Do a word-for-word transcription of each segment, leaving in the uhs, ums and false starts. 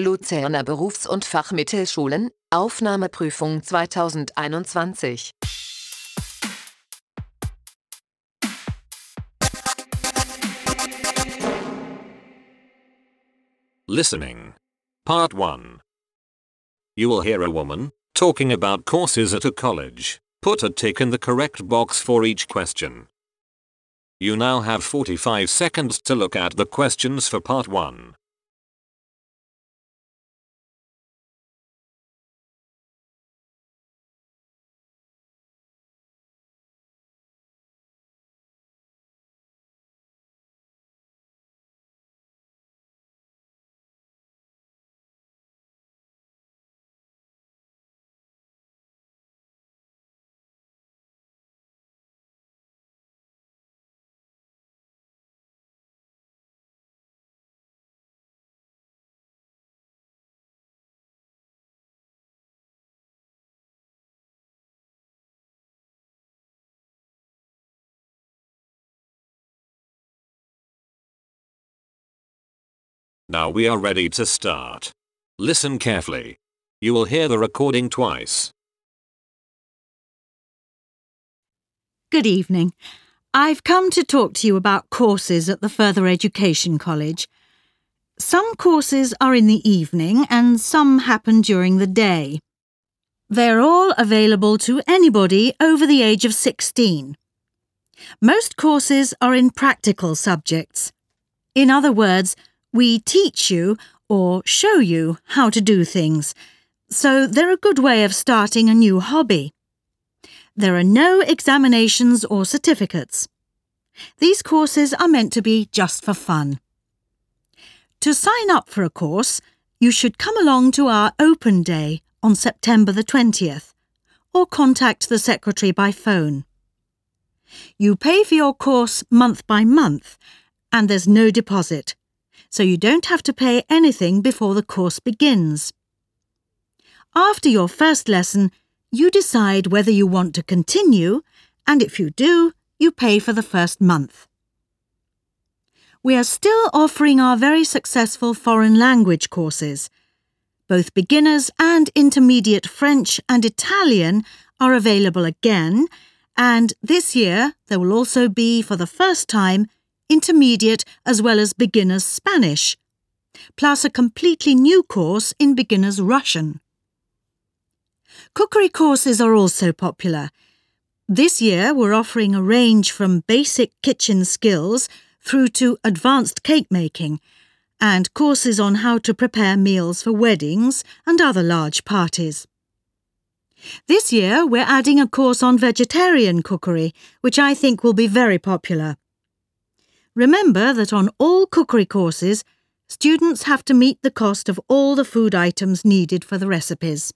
Luzerner Berufs- und Fachmittelschulen, Aufnahmeprüfung zweitausendeinundzwanzig. Listening. Part one. You will hear a woman talking about courses at a college. Put a tick in the correct box for each question. You now have forty-five seconds to look at the questions for part one. Now we are ready to start. Listen carefully. You will hear the recording twice. Good evening. I've come to talk to you about courses at the Further Education College. Some courses are in the evening and some happen during the day. They're all available to anybody over the age of sixteen. Most courses are in practical subjects. In other words, we teach you or show you how to do things, so they're a good way of starting a new hobby. There are no examinations or certificates. These courses are meant to be just for fun. To sign up for a course, you should come along to our Open Day on September the twentieth, or contact the secretary by phone. You pay for your course month by month, and there's no deposit, so you don't have to pay anything before the course begins. After your first lesson, you decide whether you want to continue, and if you do, you pay for the first month. We are still offering our very successful foreign language courses. Both beginners and intermediate French and Italian are available again, and this year there will also be, for the first time, intermediate as well as beginners Spanish, plus a completely new course in beginners Russian. Cookery courses are also popular. This year we're offering a range from basic kitchen skills through to advanced cake making, and courses on how to prepare meals for weddings and other large parties. This year we're adding a course on vegetarian cookery, which I think will be very popular. Remember that on all cookery courses, students have to meet the cost of all the food items needed for the recipes.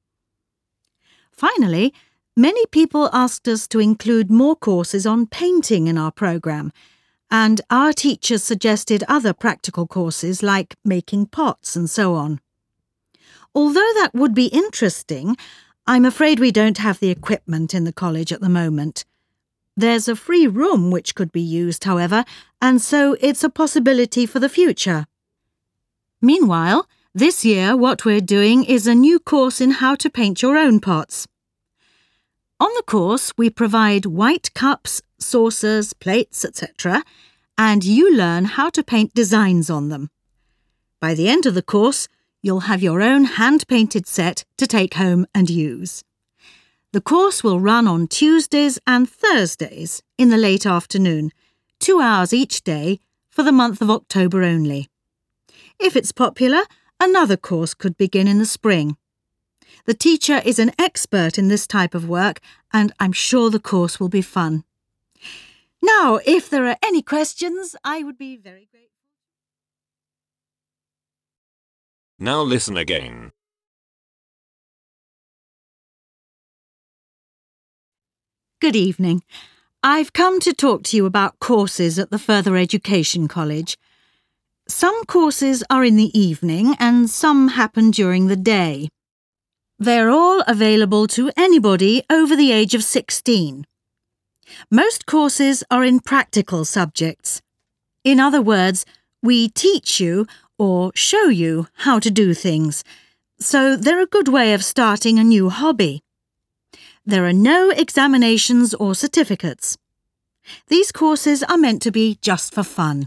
Finally, many people asked us to include more courses on painting in our programme, and our teachers suggested other practical courses like making pots and so on. Although that would be interesting, I'm afraid we don't have the equipment in the college at the moment. There's a free room which could be used, however, and so it's a possibility for the future. Meanwhile, this year what we're doing is a new course in how to paint your own pots. On the course, we provide white cups, saucers, plates, et cetera, and you learn how to paint designs on them. By the end of the course, you'll have your own hand-painted set to take home and use. The course will run on Tuesdays and Thursdays in the late afternoon, two hours each day for the month of October only. If it's popular, another course could begin in the spring. The teacher is an expert in this type of work, and I'm sure the course will be fun. Now, if there are any questions, I would be very grateful. Now listen again. Good evening. I've come to talk to you about courses at the Further Education College. Some courses are in the evening and some happen during the day. They're all available to anybody over the age of sixteen. Most courses are in practical subjects. In other words, we teach you or show you how to do things, so they're a good way of starting a new hobby. There are no examinations or certificates. These courses are meant to be just for fun.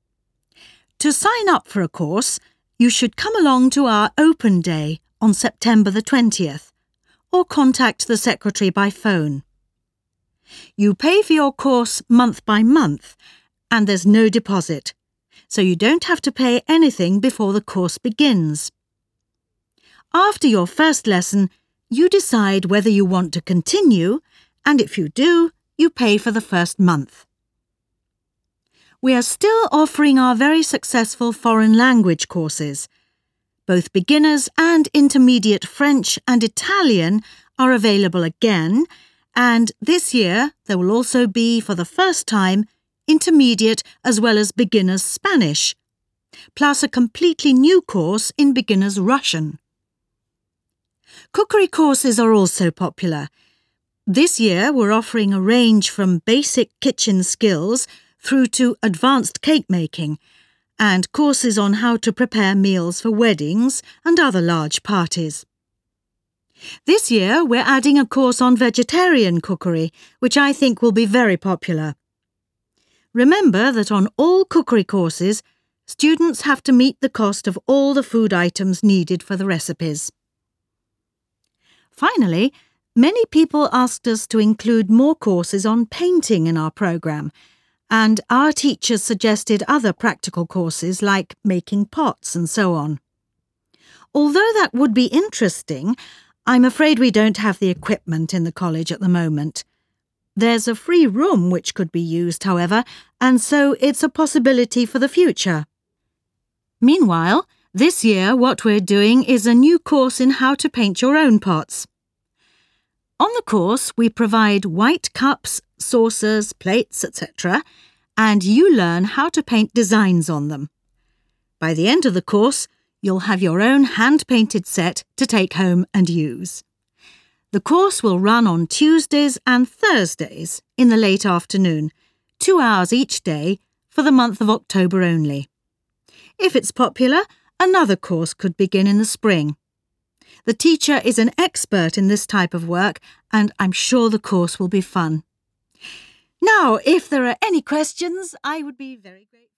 To sign up for a course, you should come along to our Open Day on September the twentieth, or contact the secretary by phone. You pay for your course month by month, and there's no deposit, so you don't have to pay anything before the course begins. After your first lesson, you decide whether you want to continue, and if you do, you pay for the first month. We are still offering our very successful foreign language courses. Both beginners and intermediate French and Italian are available again, and this year there will also be, for the first time, intermediate as well as beginners Spanish, plus a completely new course in beginners Russian. Cookery courses are also popular. This year we're offering a range from basic kitchen skills through to advanced cake making, and courses on how to prepare meals for weddings and other large parties. This year we're adding a course on vegetarian cookery, which I think will be very popular. Remember that on all cookery courses, students have to meet the cost of all the food items needed for the recipes. Finally, many people asked us to include more courses on painting in our programme, and our teachers suggested other practical courses like making pots and so on. Although that would be interesting, I'm afraid we don't have the equipment in the college at the moment. There's a free room which could be used, however, and so it's a possibility for the future. Meanwhile, this year what we're doing is a new course in how to paint your own pots. On the course, we provide white cups, saucers, plates, et cetera, and you learn how to paint designs on them. By the end of the course, you'll have your own hand-painted set to take home and use. The course will run on Tuesdays and Thursdays in the late afternoon, two hours each day for the month of October only. If it's popular, another course could begin in the spring. The teacher is an expert in this type of work, and I'm sure the course will be fun. Now, if there are any questions, I would be very grateful.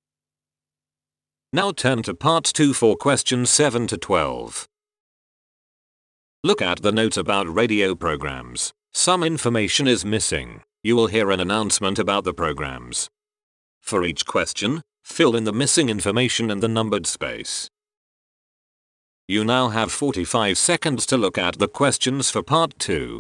Now turn to part two for questions seven to twelve. Look at the note about radio programs. Some information is missing. You will hear an announcement about the programs. For each question, fill in the missing information in the numbered space. You now have forty-five seconds to look at the questions for part two.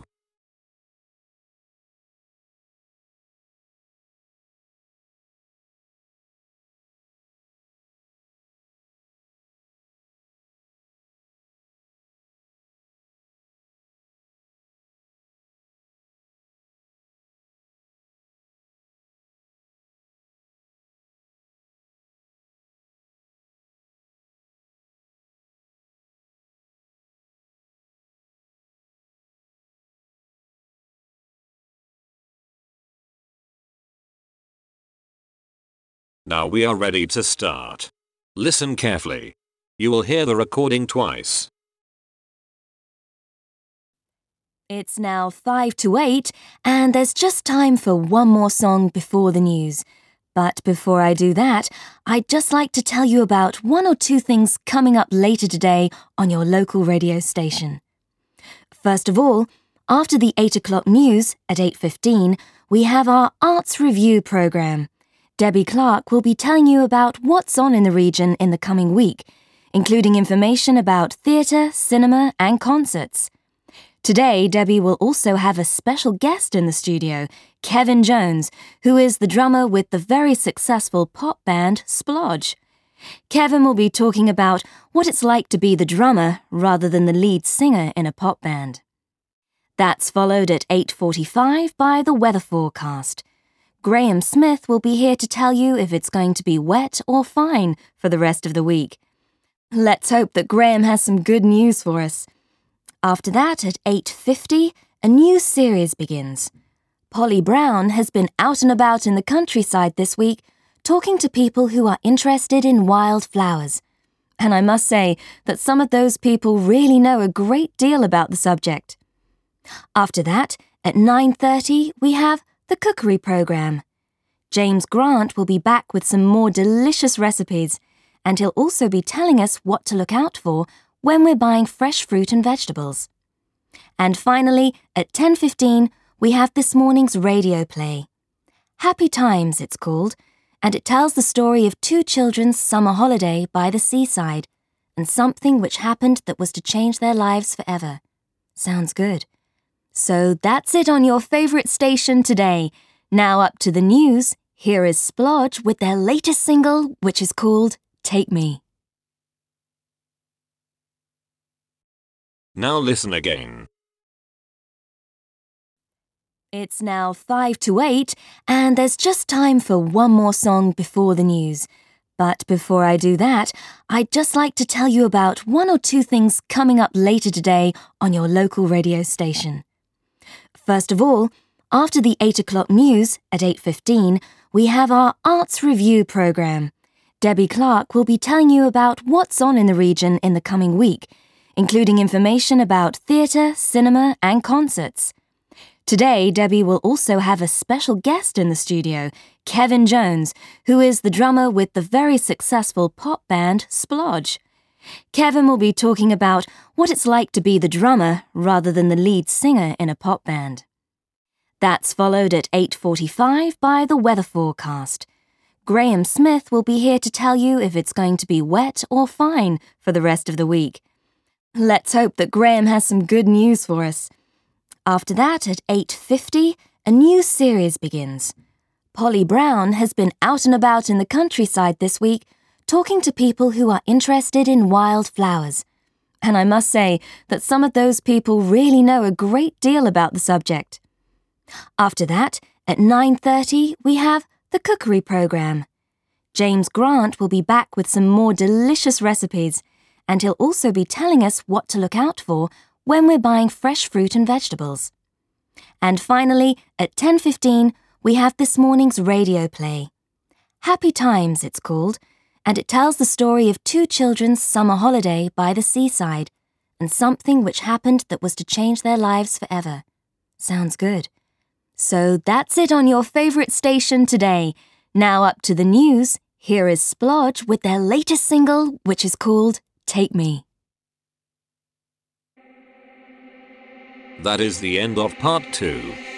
Now we are ready to start. Listen carefully. You will hear the recording twice. It's now five to eight, and there's just time for one more song before the news. But before I do that, I'd just like to tell you about one or two things coming up later today on your local radio station. First of all, after the eight o'clock news at eight fifteen, we have our Arts Review programme. Debbie Clark will be telling you about what's on in the region in the coming week, including information about theatre, cinema and concerts. Today, Debbie will also have a special guest in the studio, Kevin Jones, who is the drummer with the very successful pop band Splodge. Kevin will be talking about what it's like to be the drummer rather than the lead singer in a pop band. That's followed at eight forty-five by the weather forecast. Graham Smith will be here to tell you if it's going to be wet or fine for the rest of the week. Let's hope that Graham has some good news for us. After that, at eight fifty, a new series begins. Polly Brown has been out and about in the countryside this week, talking to people who are interested in wild flowers. And I must say that some of those people really know a great deal about the subject. After that, at nine thirty, we have the cookery programme. James Grant will be back with some more delicious recipes, and he'll also be telling us what to look out for when we're buying fresh fruit and vegetables. And finally, at ten fifteen, we have this morning's radio play. Happy Times, it's called, and it tells the story of two children's summer holiday by the seaside and something which happened that was to change their lives forever. Sounds good. So that's it on your favourite station today. Now up to the news, here is Splodge with their latest single, which is called Take Me. Now listen again. It's now five to eight, and there's just time for one more song before the news. But before I do that, I'd just like to tell you about one or two things coming up later today on your local radio station. First of all, after the eight o'clock news at eight fifteen, we have our Arts Review programme. Debbie Clark will be telling you about what's on in the region in the coming week, including information about theatre, cinema and concerts. Today, Debbie will also have a special guest in the studio, Kevin Jones, who is the drummer with the very successful pop band Splodge. Kevin will be talking about what it's like to be the drummer rather than the lead singer in a pop band. That's followed at eight forty-five by the weather forecast. Graham Smith will be here to tell you if it's going to be wet or fine for the rest of the week. Let's hope that Graham has some good news for us. After that, at eight fifty, a new series begins. Polly Brown has been out and about in the countryside this week, talking to people who are interested in wild flowers. And I must say that some of those people really know a great deal about the subject. After that, at nine thirty, we have the cookery programme. James Grant will be back with some more delicious recipes, and he'll also be telling us what to look out for when we're buying fresh fruit and vegetables. And finally, at ten fifteen, we have this morning's radio play. Happy Times, it's called, and it tells the story of two children's summer holiday by the seaside and something which happened that was to change their lives forever. Sounds good. So that's it on your favourite station today. Now up to the news, here is Splodge with their latest single, which is called Take Me. That is the end of part two.